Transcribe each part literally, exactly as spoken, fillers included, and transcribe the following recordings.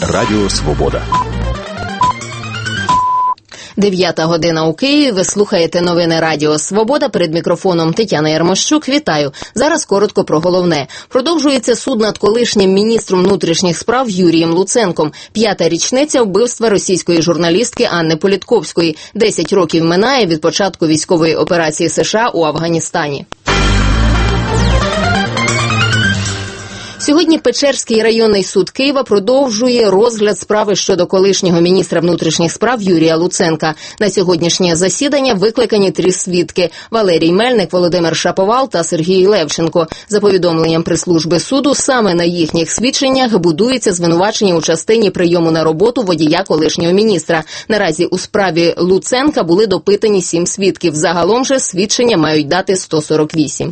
Радіо Свобода. Дев'ята година у Києві. Ви слухаєте новини Радіо Свобода. Перед мікрофоном Тетяна Ярмощук. Вітаю. Зараз коротко про головне. Продовжується суд над колишнім міністром внутрішніх справ Юрієм Луценком. П'ята річниця вбивства російської журналістки Анни Політковської. Десять років минає від початку військової операції США у Афганістані. Сьогодні Печерський районний суд Києва продовжує розгляд справи щодо колишнього міністра внутрішніх справ Юрія Луценка. На сьогоднішнє засідання викликані три свідки – Валерій Мельник, Володимир Шаповал та Сергій Левченко. За повідомленням прес-служби суду, саме на їхніх свідченнях будується звинувачення у частині прийому на роботу водія колишнього міністра. Наразі у справі Луценка були допитані сім свідків. Загалом же свідчення мають дати сто сорок вісім.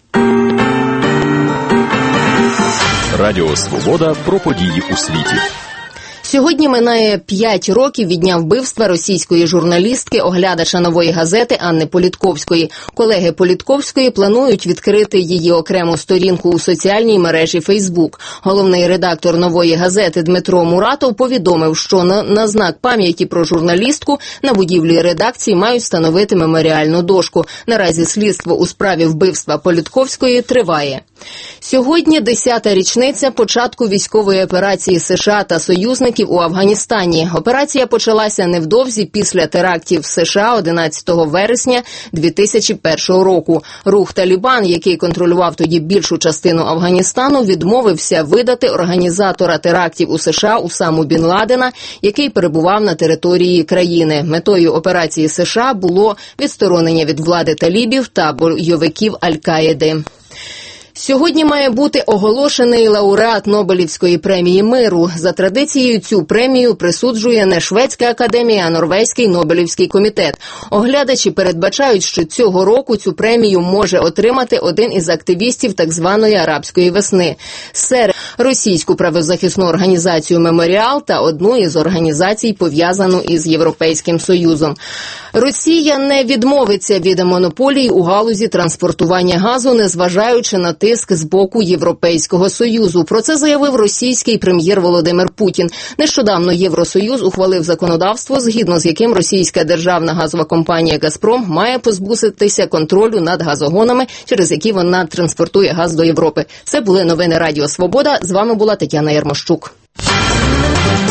Радіо Свобода про події у світі. Сьогодні минає п'ять років від дня вбивства російської журналістки, оглядача «Нової газети» Анни Політковської. Колеги Політковської планують відкрити її окрему сторінку у соціальній мережі Фейсбук. Головний редактор «Нової газети» Дмитро Муратов повідомив, що на, на знак пам'яті про журналістку на будівлі редакції мають встановити меморіальну дошку. Наразі слідство у справі вбивства Політковської триває. Сьогодні десята річниця початку військової операції США та союзників у Афганістані. Операція почалася невдовзі після терактів в США одинадцятого вересня дві тисячі першого року. Рух «Талібан», який контролював тоді більшу частину Афганістану, відмовився видати організатора терактів у США Усаму Бін Ладена, який перебував на території країни. Метою операції США було відсторонення від влади талібів та бойовиків Аль-Каїди. Сьогодні має бути оголошений лауреат Нобелівської премії миру. За традицією цю премію присуджує не Шведська академія, а Норвезький Нобелівський комітет. Оглядачі передбачають, що цього року цю премію може отримати один із активістів так званої арабської весни. Серед російську правозахисну організацію «Меморіал» та одну із організацій, пов'язану із Європейським Союзом. Росія не відмовиться від монополії у галузі транспортування газу, незважаючи на тиск з боку Європейського Союзу. Про це заявив російський прем'єр Володимир Путін. Нещодавно Євросоюз ухвалив законодавство, згідно з яким російська державна газова компанія «Газпром» має позбутися контролю над газогонами, через які вона транспортує газ до Європи. Це були новини Радіо Свобода. З вами була Тетяна Ярмощук.